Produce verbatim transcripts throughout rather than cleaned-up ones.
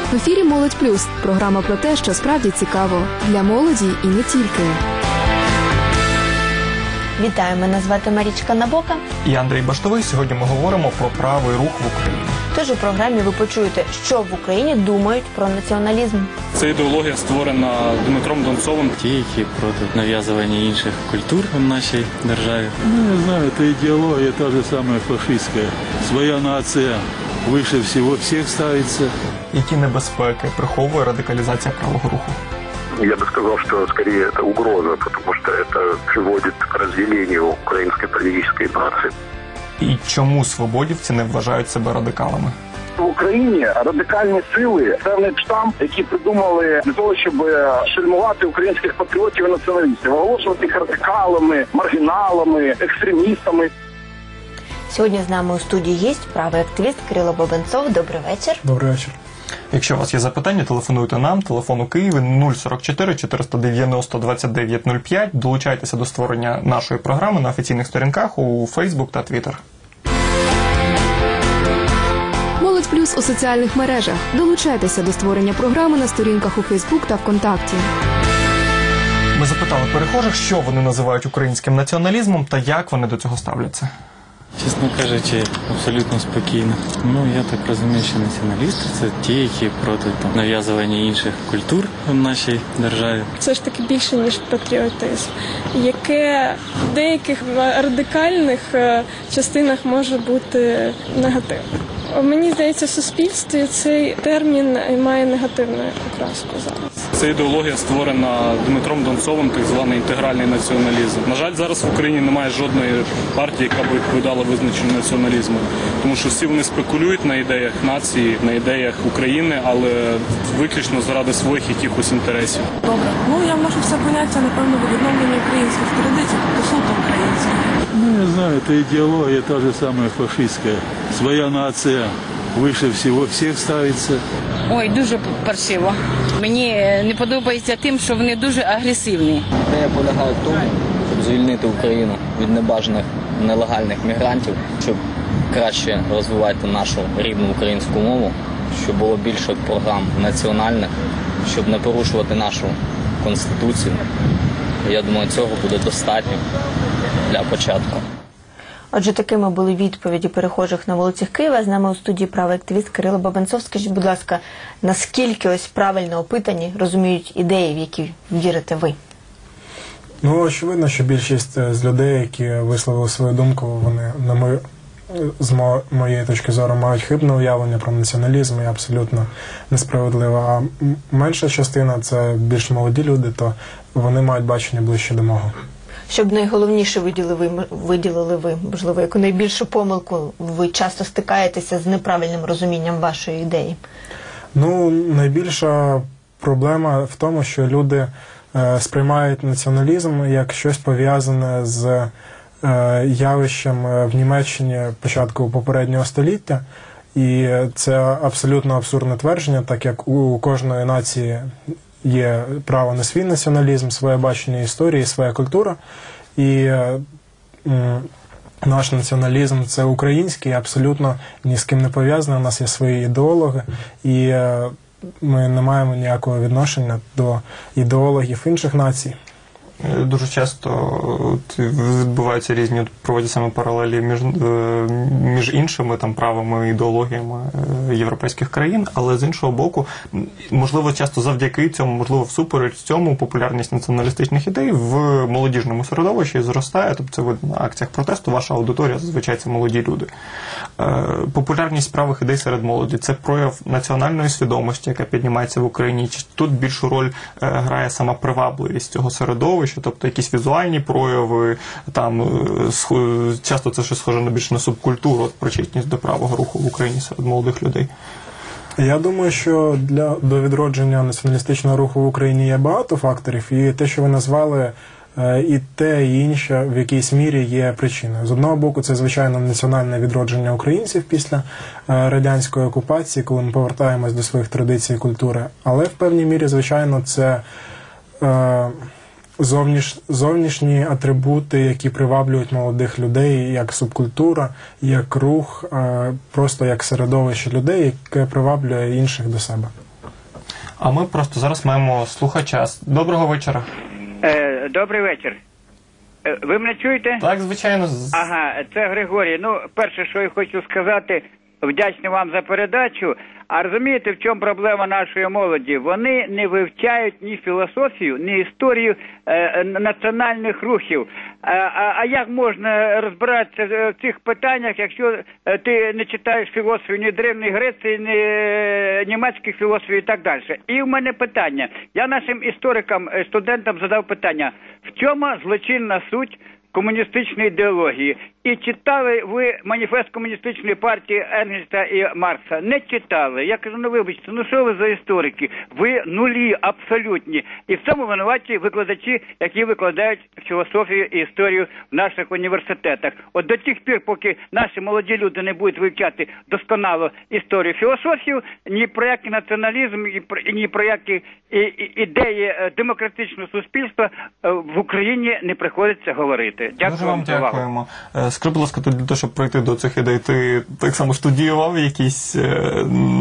В ефірі «Молодь плюс» – програма про те, що справді цікаво для молоді і не тільки. Вітаю, мене звати Марічка Набока. І Андрій Баштовий. Сьогодні ми говоримо про правий рух в Україні. Тож у програмі ви почуєте, що в Україні думають про націоналізм. Це ідеологія створена Дмитром Донцовим. Ті, які проти нав'язування інших культур в нашій державі. Ну, не знаю, це ідеологія та ж сама фашистська. Своя нація вище всього всіх ставиться. Які небезпеки приховує радикалізація правого руху? Я бы сказал, что скорее это угроза, потому что это приводит к разделению украинской политической нации. І чому свободівці не вважають себе радикалами? В Україні радикальні сили, певний штамп, які придумали для того, щоб шельмувати українських патріотів і націоналістів, оголошувати їх радикалами, маргіналами, екстремістами. Сьогодні з нами у студії є правий активіст Кирило Бабенцов. Добрий вечір. Добрий вечір. Якщо у вас є запитання, телефонуйте нам. Телефон у Києві нуль сорок чотири чотириста дев'яносто двадцять дев'ять нуль п'ять. Долучайтеся до створення нашої програми на офіційних сторінках у Facebook та Twitter. «Молодь плюс» у соціальних мережах. Долучайтеся до створення програми на сторінках у Facebook та ВКонтакті. Ми запитали перехожих, що вони називають українським націоналізмом та як вони до цього ставляться. Чесно кажучи, абсолютно спокійно. Ну, я так розумію, що націоналісти – це ті, які проти там, нав'язування інших культур в нашій державі. Все ж таки більше, ніж патріотизм, яке в деяких радикальних частинах може бути негативним. Мені здається, в суспільстві цей термін має негативну окраску зараз. Це ідеологія створена Дмитром Донцовим, так званий інтегральний націоналізм. На жаль, зараз в Україні немає жодної партії, яка б відповідала визначенню націоналізму. Тому що всі вони спекулюють на ідеях нації, на ідеях України, але виключно заради своїх якихось інтересів. Добре. Ну, я можу все поняття, напевно, від відновлення українських традицій, тобто суто українських. Ну, не знаю, це ідеологія та ж сама фашистська. Своя нація вище всього всіх ставиться. Ой, дуже паршиво. Мені не подобається тим, що вони дуже агресивні. Ідея полягає в тому, щоб звільнити Україну від небажаних нелегальних мігрантів, щоб краще розвивати нашу рідну українську мову, щоб було більше програм національних, щоб не порушувати нашу Конституцію. Я думаю, цього буде достатньо для початку. Отже, такими були відповіді перехожих на вулицях Києва. З нами у студії правий активіст Кирило Бабенцов. Скажіть, будь ласка, наскільки ось правильно опитані розуміють ідеї, в які вірите ви? Ну, очевидно, що більшість з людей, які висловили свою думку, вони, на мою, з моєї точки зору, мають хибне уявлення про націоналізм і абсолютно несправедливо. А менша частина – це більш молоді люди, то вони мають бачення ближче до мого. Щоб найголовніше виділили ви, виділили ви, можливо, яку найбільшу помилку ви часто стикаєтеся з неправильним розумінням вашої ідеї? Ну, найбільша проблема в тому, що люди е, сприймають націоналізм як щось пов'язане з е, явищем в Німеччині початку попереднього століття. І це абсолютно абсурдне твердження, так як у кожної нації є право на свій націоналізм, своє бачення історії, своя культура. І е, наш націоналізм – це український, абсолютно ні з ким не пов'язаний. У нас є свої ідеологи, і е, ми не маємо ніякого відношення до ідеологів інших націй. Дуже часто от, відбуваються різні, проводять саме паралелі між, між іншими там правами, ідеологіями європейських країн, але з іншого боку, можливо, часто завдяки цьому, можливо, всупереч цьому популярність націоналістичних ідей в молодіжному середовищі зростає, тобто це видно на акціях протесту, ваша аудиторія, зазвичай це молоді люди. Популярність правих ідей серед молоді – це прояв національної свідомості, яка піднімається в Україні. Чи тут більшу роль грає сама привабливість цього середовища, тобто якісь візуальні прояви, там часто це щось схоже на більш на субкультуру, от причетність до правого руху в Україні серед молодих людей? Я думаю, що для, до відродження націоналістичного руху в Україні є багато факторів, і те, що ви назвали, і те, і інше в якійсь мірі є причиною. З одного боку, це, звичайно, національне відродження українців після радянської окупації, коли ми повертаємось до своїх традицій і культури. Але в певній мірі, звичайно, це е, зовніш, зовнішні атрибути, які приваблюють молодих людей, як субкультура, як рух, е, просто як середовище людей, яке приваблює інших до себе. А ми просто зараз маємо слухача. Доброго вечора. Е, добрий вечір. Е, ви мене чуєте? Так, звичайно. Ага, це Григорій. Ну, перше, що я хочу сказати, вдячний вам за передачу. А розумієте, в чому проблема нашої молоді? Вони не вивчають ні філософію, ні історію е, національних рухів. А, а, а як можна розбиратися в цих питаннях, якщо ти не читаєш філософію ні Древньої Греції, ні е, німецьких філософій і так далі? І в мене питання. Я нашим історикам, студентам задав питання. В чому злочинна суть комуністичної ідеології? І читали ви маніфест комуністичної партії Енгельса і Маркса? Не читали. Я кажу, ну вибачте, ну що ви за історики? Ви нулі абсолютні. І в цьому винуваті викладачі, які викладають філософію і історію в наших університетах. От до тих пір, поки наші молоді люди не будуть вивчати досконало історію, філософію, ні про який націоналізм, ні про які ідеї демократичного суспільства в Україні не приходиться говорити. Дякую. Дуже вам дякуємо. Скажи, будь ласка, для того, щоб пройти до цих ідей, ти так само студіював якісь е,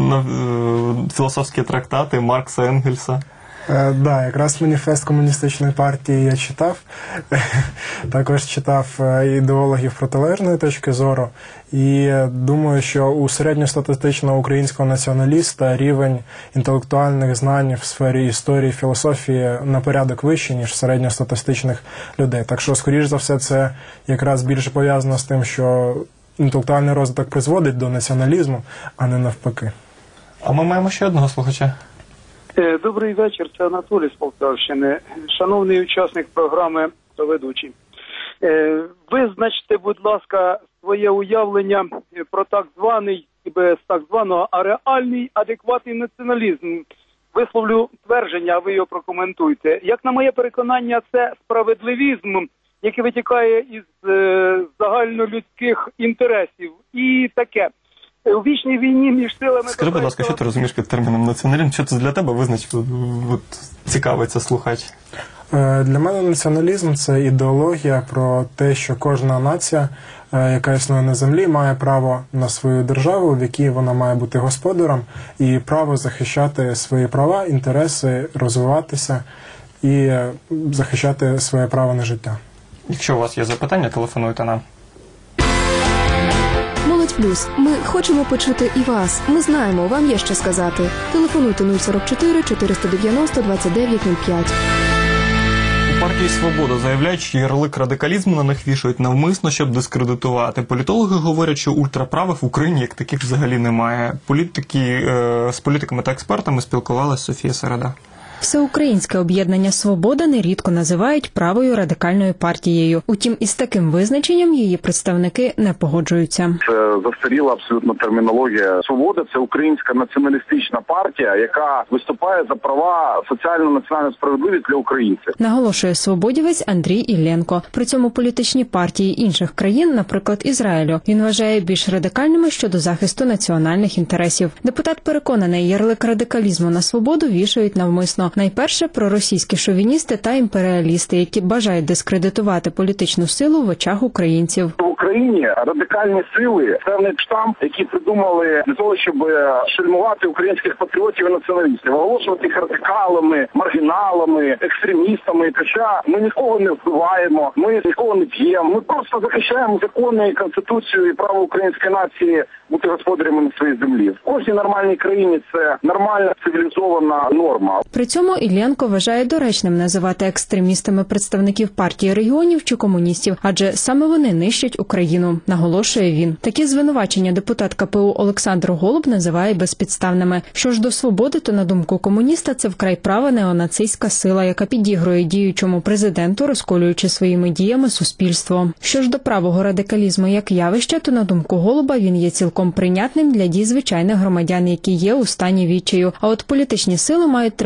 філософські трактати Маркса, Енгельса? Так, да, якраз маніфест комуністичної партії я читав. Також читав ідеологів протилежної точки зору. І думаю, що у середньостатистичного українського націоналіста рівень інтелектуальних знань в сфері історії, філософії на порядок вищий, ніж середньостатистичних людей. Так що, скоріш за все, це якраз більше пов'язано з тим, що інтелектуальний розвиток призводить до націоналізму, а не навпаки. А ми маємо ще одного слухача. Добрий вечір, це Анатолій з Полтавщини. Шановний учасник програми та ведучий. Визначте, будь ласка, своє уявлення про так званий, без так званого, а реальний адекватний націоналізм. Висловлю твердження, а ви його прокоментуйте. Як на моє переконання, це справедливізм, який витікає із е, загальнолюдських інтересів. І таке. У вічній війні між силами... Скажи, будь ласка, що ти розумієш під терміном націоналізм? Що це для тебе визначить? От, цікавиться слухач. Для мене націоналізм – це ідеологія про те, що кожна нація, яка існує на землі, має право на свою державу, в якій вона має бути господарем, і право захищати свої права, інтереси, розвиватися і захищати своє право на життя. Якщо у вас є запитання, телефонуйте нам. Молодь Плюс. Ми хочемо почути і вас. Ми знаємо, вам є що сказати. Телефонуйте нуль сорок чотири чотириста дев'яносто двадцять дев'ять нуль п'ять. У партії «Свобода» заявляють, що ярлик радикалізму на них вішають навмисно, щоб дискредитувати. Політологи говорять, що ультраправих в Україні як таких взагалі немає. Політики, е, з політиками та експертами спілкувалася Софія Середа. Всеукраїнське об'єднання «Свобода» нерідко називають правою радикальною партією. Утім, із таким визначенням її представники не погоджуються. Це застаріла абсолютно термінологія. «Свобода» – це українська націоналістична партія, яка виступає за права соціально-національної справедливість для українців. Наголошує свободівець Андрій Іллєнко. При цьому політичні партії інших країн, наприклад, Ізраїлю, він вважає більш радикальними щодо захисту національних інтересів. Депутат переконаний, ярлик радикалізму на «Свободу» вішають навмисно. Найперше проросійські шовіністи та імперіалісти, які бажають дискредитувати політичну силу в очах українців. В Україні радикальні сили – певний штамп, які придумали для того, щоб шельмувати українських патріотів і націоналістів, оголошувати їх радикалами, маргіналами, екстремістами. Хоча ми нікого не вбиваємо, ми нікого не б'ємо, ми просто захищаємо закони, конституцію і право української нації бути господарями на своїй землі. В кожній нормальній країні це нормальна цивілізована норма. При цьому Іллєнко вважає доречним називати екстремістами представників партії регіонів чи комуністів, адже саме вони нищать Україну, наголошує він. Такі звинувачення депутат ка пе у Олександр Голуб називає безпідставними. Що ж до «Свободи», то на думку комуніста це вкрай права неонацистська сила, яка підігрує діючому президенту, розколюючи своїми діями суспільство. Що ж до правого радикалізму як явища, то на думку Голуба він є цілком прийнятним для дій звичайних громадян, які є у стані відчаю. А от політичні сили мають триматися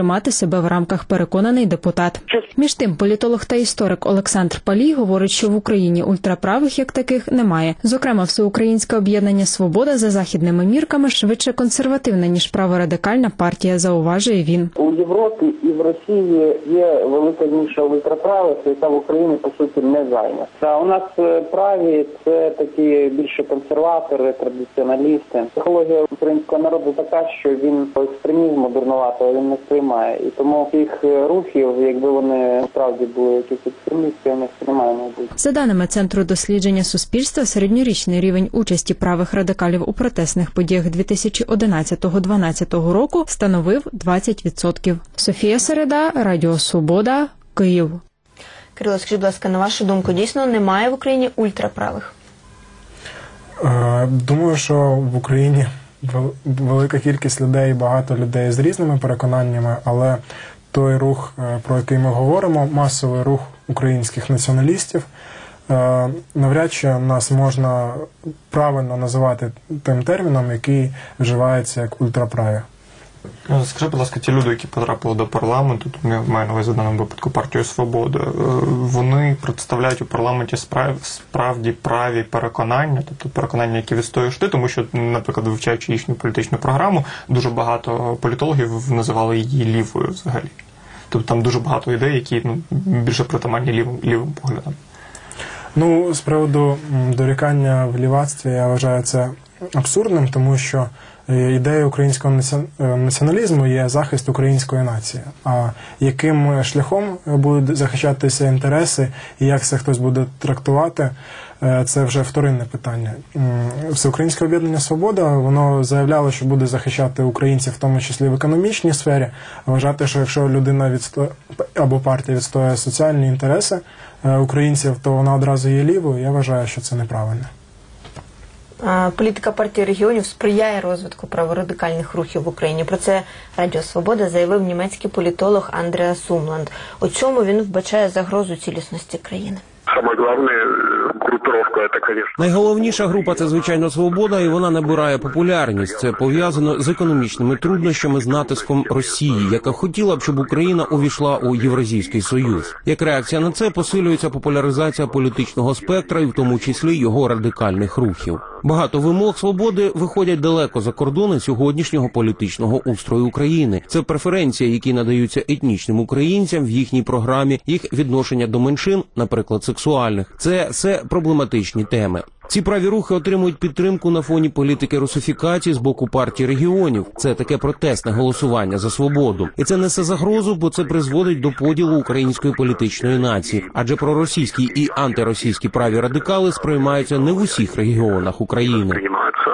себе в рамках, переконаний депутат. Між тим, політолог та історик Олександр Палій говорить, що в Україні ультраправих як таких немає. Зокрема, Всеукраїнське об'єднання «Свобода» за західними мірками швидше консервативна, ніж праворадикальна партія, зауважує він. У Європі і в Росії є велика ніша ультраправих, яка в Україні, по суті, не зайнята. А у нас праві – це такі більше консерватори, традиціоналісти. Психологія українського народу така, що він екстремізму дурнуватого він не сприймає. І тому цих рухів, якби вони справді були якісь екстремісти, у них немає майбутнього. За даними Центру дослідження суспільства, середньорічний рівень участі правих радикалів у протестних подіях дві тисячі одинадцятого-дванадцятого року становив двадцять відсотків. Софія Середа, Радіо Свобода, Київ. Кирило, скажіть, будь ласка, на вашу думку, дійсно немає в Україні ультраправих? Думаю, що в Україні велика кількість людей, багато людей з різними переконаннями, але той рух, про який ми говоримо, масовий рух українських націоналістів, навряд чи нас можна правильно називати тим терміном, який вживається як ультраправі. Скажи, будь ласка, ті люди, які потрапили до парламенту, тут я маю на увазі в даному випадку партію «Свобода», вони представляють у парламенті справ, справді праві переконання, тобто переконання, які відстоюєш ти, тому що, наприклад, вивчаючи їхню політичну програму, дуже багато політологів називали її лівою взагалі. Тобто там дуже багато ідей, які ну, більше притаманні лівим, лівим поглядам. Ну, з приводу дорікання в лівацтві, я вважаю це абсурдним, тому що ідея українського націоналізму є захист української нації. А яким шляхом будуть захищатися інтереси і як це хтось буде трактувати, це вже вторинне питання. Всеукраїнське об'єднання «Свобода», воно заявляло, що буде захищати українців, в тому числі в економічній сфері. Вважати, що якщо людина відсто... або партія відстоює соціальні інтереси українців, то вона одразу є лівою, я вважаю, що це неправильно. Політика партії регіонів сприяє розвитку праворадикальних рухів в Україні. Про це Радіо Свобода заявив німецький політолог Андреас Умланд. У цьому він вбачає загрозу цілісності країни. Саме головне групировка – це, звісно. Найголовніша група – це, звичайно, «Свобода», і вона набирає популярність. Це пов'язано з економічними труднощами, з натиском Росії, яка хотіла б, щоб Україна увійшла у Євразійський Союз. Як реакція на це посилюється популяризація політичного спектра, і в тому числі його радикальних рухів. Багато вимог «Свободи» виходять далеко за кордони сьогоднішнього політичного устрою України. Це преференції, які надаються етнічним українцям в їхній програмі, їх відношення до меншин, наприклад, сексуальних. Це все проблематичні теми. Ці праві рухи отримують підтримку на фоні політики русифікації з боку партії регіонів. Це таке протестне голосування за свободу. І це несе загрозу, бо це призводить до поділу української політичної нації. Адже проросійські і антиросійські праві радикали сприймаються не в усіх регіонах України. Приймаються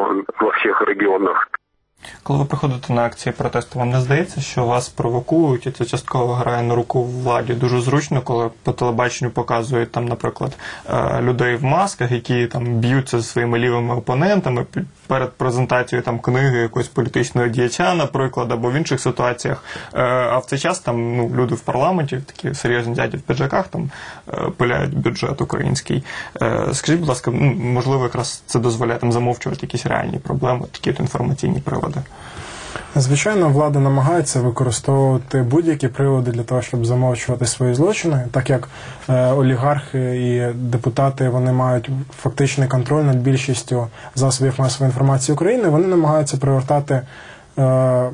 во всіх регіонах. Коли ви приходите на акції протесту, вам не здається, що вас провокують, і це частково грає на руку владі? Дуже зручно, коли по телебаченню показують, там, наприклад, людей в масках, які там б'ються зі своїми лівими опонентами перед презентацією там книги якогось політичного діяча, наприклад, або в інших ситуаціях. А в цей час там ну, люди в парламенті, такі серйозні дяді в піджаках, там пиляють бюджет український. Скажіть, будь ласка, можливо, якраз це дозволяє там замовчувати якісь реальні проблеми, такі от інформаційні приводи? Звичайно, влада намагається використовувати будь-які приводи для того, щоб замовчувати свої злочини, так як е, олігархи і депутати, вони мають фактичний контроль над більшістю засобів масової інформації України, вони намагаються привертати е,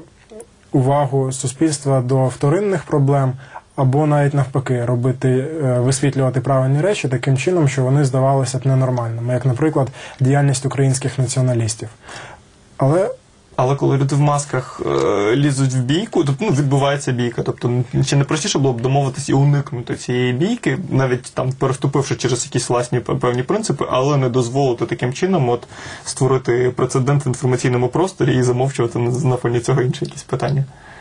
увагу суспільства до вторинних проблем, або навіть навпаки робити, висвітлювати правильні речі таким чином, що вони здавалися б ненормальними, як, наприклад, діяльність українських націоналістів. Але Але коли люди в масках е, лізуть в бійку, тобто ну, відбувається бійка. Тобто, чи не простіше було б домовитись і уникнути цієї бійки, навіть там переступивши через якісь власні певні принципи, але не дозволити таким чином от створити прецедент в інформаційному просторі і замовчувати на фоні цього інші якісь питання?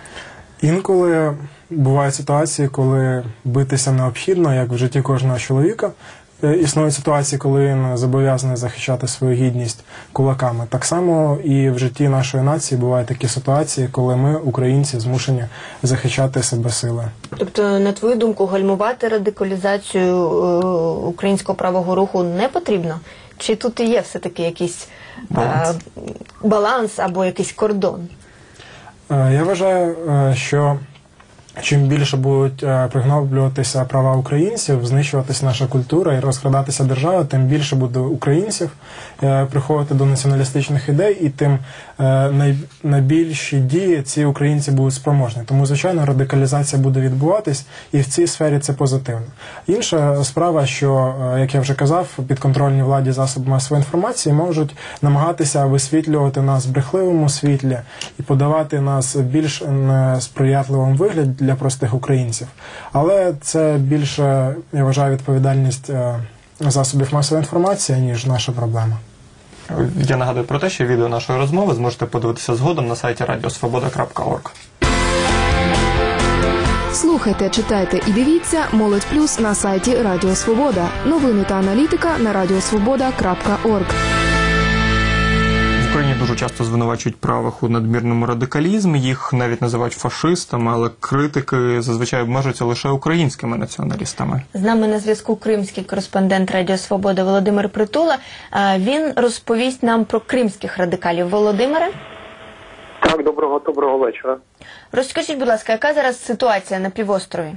Інколи бувають ситуації, коли битися необхідно, як в житті кожного чоловіка. Існують ситуації, коли він зобов'язаний захищати свою гідність кулаками. Так само і в житті нашої нації бувають такі ситуації, коли ми, українці, змушені захищати себе силою. Тобто, на твою думку, гальмувати радикалізацію українського правого руху не потрібно? Чи тут і є все-таки якийсь баланс, а, баланс або якийсь кордон? Я вважаю, що чим більше будуть е, пригноблюватися права українців, знищуватися наша культура і розкрадатися держава, тим більше буде українців е, приходити до націоналістичних ідей, і тим е, най, найбільші дії ці українці будуть спроможні. Тому, звичайно, радикалізація буде відбуватись, і в цій сфері це позитивно. Інша справа, що, е, як я вже казав, підконтрольні владі засоби масової інформації можуть намагатися висвітлювати нас в брехливому світлі і подавати нас більш несприятливому вигляді для простих українців. Але це більше, я вважаю, відповідальність засобів масової інформації, ніж наша проблема. Я нагадую про те, що відео нашої розмови зможете подивитися згодом на сайті радіо свобода крапка орг. Слухайте, читайте і дивіться «Молодь плюс» на сайті Радіо Свобода. Новини та аналітика на радіосвобода крапка орг. В Україні дуже часто звинувачують правих у надмірному радикалізмі, їх навіть називають фашистами, але критики зазвичай обмежуються лише українськими націоналістами. З нами на зв'язку кримський кореспондент Радіо Свобода Володимир Притула. Він розповість нам про кримських радикалів. Володимире? Так, доброго, доброго вечора. Розкажіть, будь ласка, яка зараз ситуація на півострові?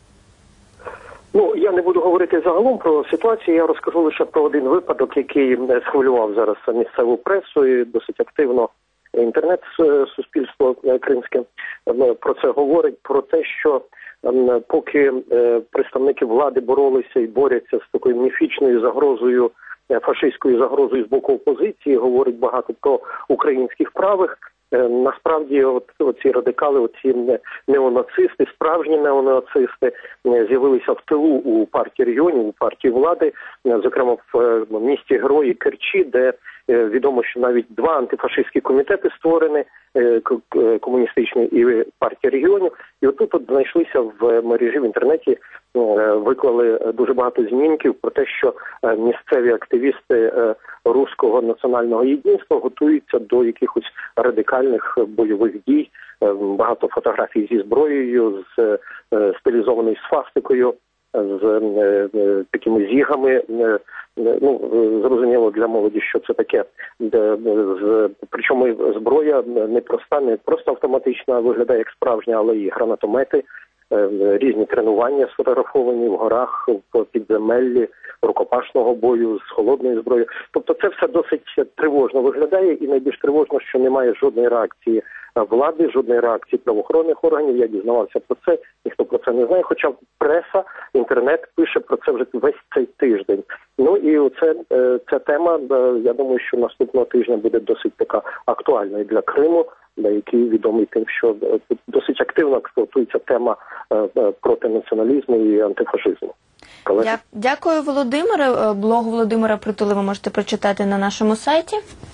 Ну, я не буду говорити загалом про ситуацію, я розкажу лише про один випадок, який схвилював зараз місцеву пресу і досить активно інтернет-суспільство кримське про це говорить, про те, що поки представники влади боролися і борються з такою міфічною загрозою, фашистською загрозою з боку опозиції, говорить багато про українських правих. Насправді, от, оці радикали, оці неонацисти, справжні неонацисти з'явилися в тилу у партії регіонів, у партії влади, зокрема в місті Герої Керчі, де відомо, що навіть два антифашистські комітети створені, комуністичні і партія регіонів. І отут от знайшлися в мережі в інтернеті, виклали дуже багато знімків про те, що місцеві активісти Руського національного єдинства готуються до якихось радикальних бойових дій. Багато фотографій зі зброєю, з стилізованою свастикою, з такими зігами. Ну, зрозуміло для молоді, що це таке. Причому зброя не проста, не просто автоматична, виглядає як справжня, але і гранатомети, різні тренування сфотографовані в горах, в підземеллі, рукопашного бою з холодною зброєю. Тобто це все досить тривожно виглядає, і найбільш тривожно, що немає жодної реакції влади, жодної реакції правоохоронних органів. Я дізнавався про це, ніхто про це не знає, хоча преса, інтернет пише про це вже весь цей тиждень. Ну і оце, ця тема, я думаю, що наступного тижня буде досить така актуальною для Криму, який відомий тим, що досить активно експлуатується тема проти націоналізму і антифашизму. Дя- Дякую, Володимире. Блог Володимира Притули ви можете прочитати на нашому сайті.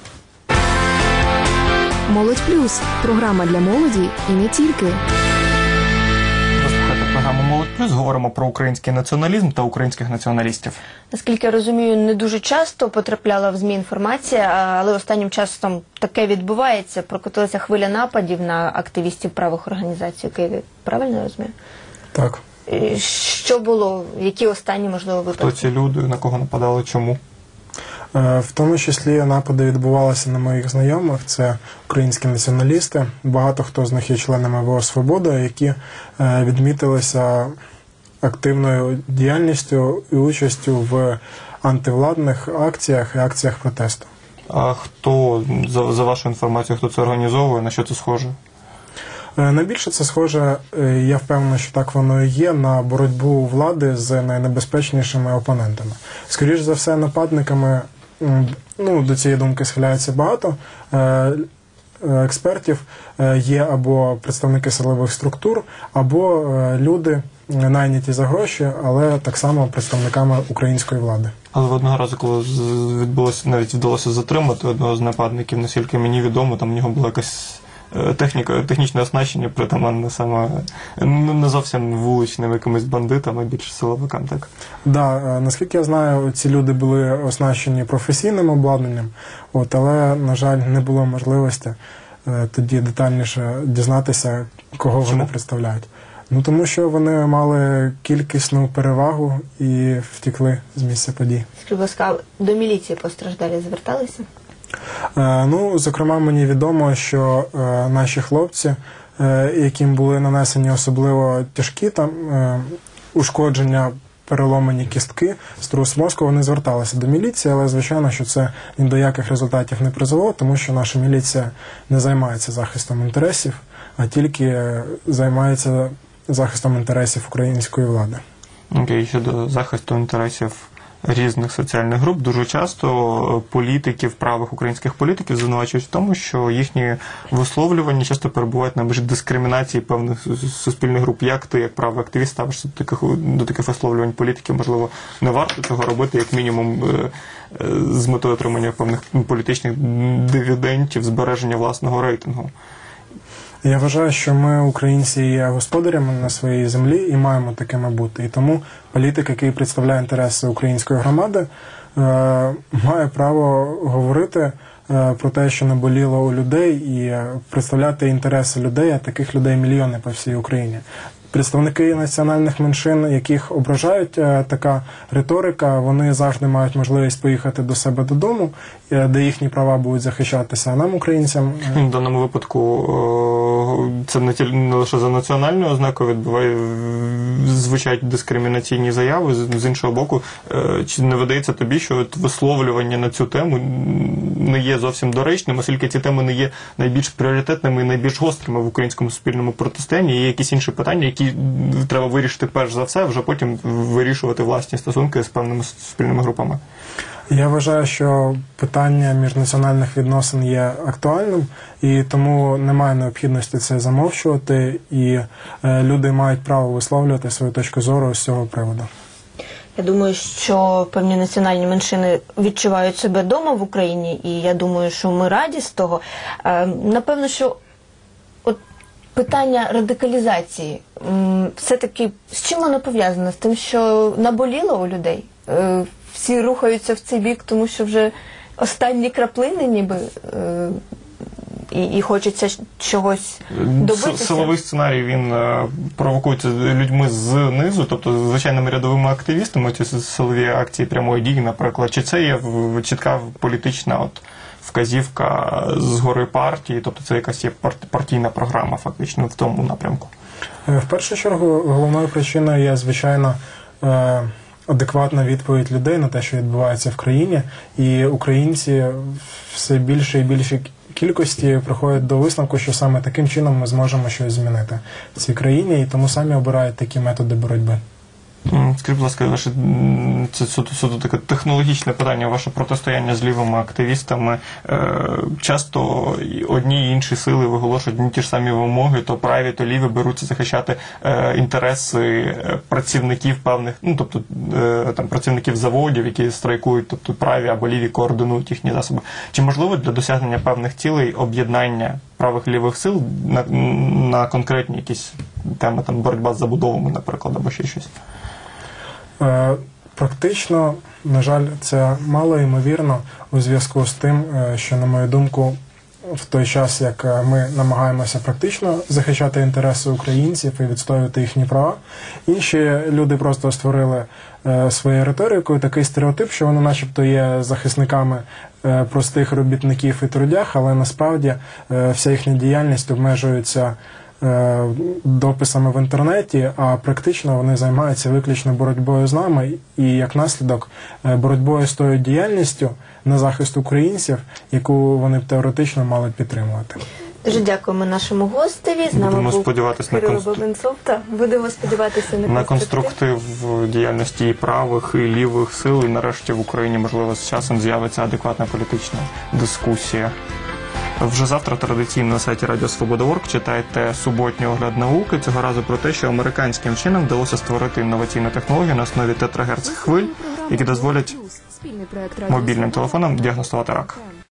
«Молодь плюс» – програма для молоді і не тільки. Розслухайте програму «Молодь плюс», говоримо про український націоналізм та українських націоналістів. Наскільки я розумію, не дуже часто потрапляла в ЗМІ інформація, але останнім часом таке відбувається. Прокотилася хвиля нападів на активістів правих організацій у Києві. Правильно я розумію? Так. Що було? Які останні, можливо, випадки? Хто ці люди, на кого нападали, чому? В тому числі напади відбувалися на моїх знайомих, це українські націоналісти, багато хто з них є членами ВО «Свобода», які відмітилися активною діяльністю і участю в антивладних акціях і акціях протесту. А хто, за, за вашу інформацію, хто це організовує, на що це схоже? Найбільше це схоже, я впевнений, що так воно і є, на боротьбу влади з найнебезпечнішими опонентами. Скоріше за все, нападниками, ну, до цієї думки схиляється багато експертів, є або представники силових структур, або люди, найняті за гроші, але так само представниками української влади. Але одного разу, коли відбулося, навіть вдалося затримати одного з нападників, наскільки мені відомо, там у нього була якась техніка, технічне оснащення притаманне саме не зовсім вуличним якимось бандитам, а більше силовикам, так? Да, наскільки я знаю, ці люди були оснащені професійним обладнанням, от, але, на жаль, не було можливості е, тоді детальніше дізнатися, кого Чому? вони представляють. Ну, тому що вони мали кількісну перевагу і втекли з місця подій. Скажіть, будь ласка, до міліції постраждалі зверталися? Е, ну, зокрема, мені відомо, що е, наші хлопці, е, яким були нанесені особливо тяжкі там е, ушкодження, переломані кістки, струс мозку, вони зверталися до міліції, але, звичайно, що це ні до яких результатів не призвело, тому що наша міліція не займається захистом інтересів, а тільки займається захистом інтересів української влади. Окей, щодо захисту інтересів різних соціальних груп, дуже часто політиків, правих українських політиків звинувачують в тому, що їхні висловлювання часто перебувають на межі дискримінації певних суспільних груп. Як ти, як правий активіст, ставишся до таких, до таких висловлювань політиків? Можливо, не варто цього робити, як мінімум, з метою отримання певних політичних дивідендів, збереження власного рейтингу? Я вважаю, що ми, українці, є господарями на своїй землі і маємо такими бути. І тому політик, який представляє інтереси української громади, е, має право говорити е, про те, що наболіло у людей, і представляти інтереси людей, а таких людей мільйони по всій Україні. Представники національних меншин, яких ображають е, така риторика, вони завжди мають можливість поїхати до себе додому, е, де їхні права будуть захищатися. А нам, українцям... Е... В даному випадку е, це не, тіль, не лише за національною ознакою відбуває, звучать дискримінаційні заяви. З, з іншого боку, е, чи не видається тобі, що от висловлювання на цю тему не є зовсім доречним, оскільки ці теми не є найбільш пріоритетними і найбільш гострими в українському суспільному протистоянні? Є якісь інші питання, які треба вирішити перш за все, вже потім вирішувати власні стосунки з певними суспільними групами? Я вважаю, що питання міжнаціональних відносин є актуальним, і тому немає необхідності це замовчувати, і е, люди мають право висловлювати свою точку зору з цього приводу. Я думаю, що певні національні меншини відчувають себе вдома в Україні, і я думаю, що ми раді з того. Е, напевно, що от питання радикалізації, все-таки з чим воно пов'язано? З тим, що наболіло у людей? Е, всі рухаються в цей бік, тому що вже останні краплини ніби, е, і, і хочеться чогось добитися. Силовий сценарій, він е, провокується людьми знизу, тобто звичайними рядовими активістами, ці силові акції прямої дії, наприклад. Чи це є чітка політична от вказівка згори партії, тобто це якась є партійна програма фактично в тому напрямку? В першу чергу головною причиною є, звичайно, е, адекватна відповідь людей на те, що відбувається в країні, і українці все більше і більше кількості приходять до висновку, що саме таким чином ми зможемо щось змінити в цій країні, і тому самі обирають такі методи боротьби. Скажіть, будь ласка, ваше, це суто, суто таке технологічне питання, ваше протистояння з лівими активістами. Часто одні і інші сили виголошують ні ті ж самі вимоги, то праві, то ліві беруться захищати інтереси працівників певних, ну, тобто там працівників заводів, які страйкують, тобто праві або ліві координують їхні засоби. Чи можливо для досягнення певних цілей об'єднання правих і лівих сил на, на конкретні якісь теми, там боротьба з забудовами, наприклад, або ще щось? Практично, на жаль, це мало ймовірно у зв'язку з тим, що, на мою думку, в той час, як ми намагаємося практично захищати інтереси українців і відстоювати їхні права, інші люди просто створили своєю риторикою такий стереотип, що вони начебто є захисниками простих робітників і трудях, але насправді вся їхня діяльність обмежується дописами в інтернеті, а практично вони займаються виключно боротьбою з нами і, як наслідок, боротьбою з тою діяльністю на захист українців, яку вони б теоретично мали підтримувати. Дуже дякуємо нашому гостеві. З нами Будемо був сподіватися Кирило на конструк... Бабенцов. Та, будемо сподіватися на, на конструктив в діяльності і правих, і лівих сил, і нарешті в Україні, можливо, з часом з'явиться адекватна політична дискусія. Вже завтра традиційно на сайті Радіо Свобода точка орг читайте суботній огляд науки. Цього разу про те, що американським вченим вдалося створити інноваційну технологію на основі тетрагерц хвиль, які дозволять мобільним телефонам діагностувати рак.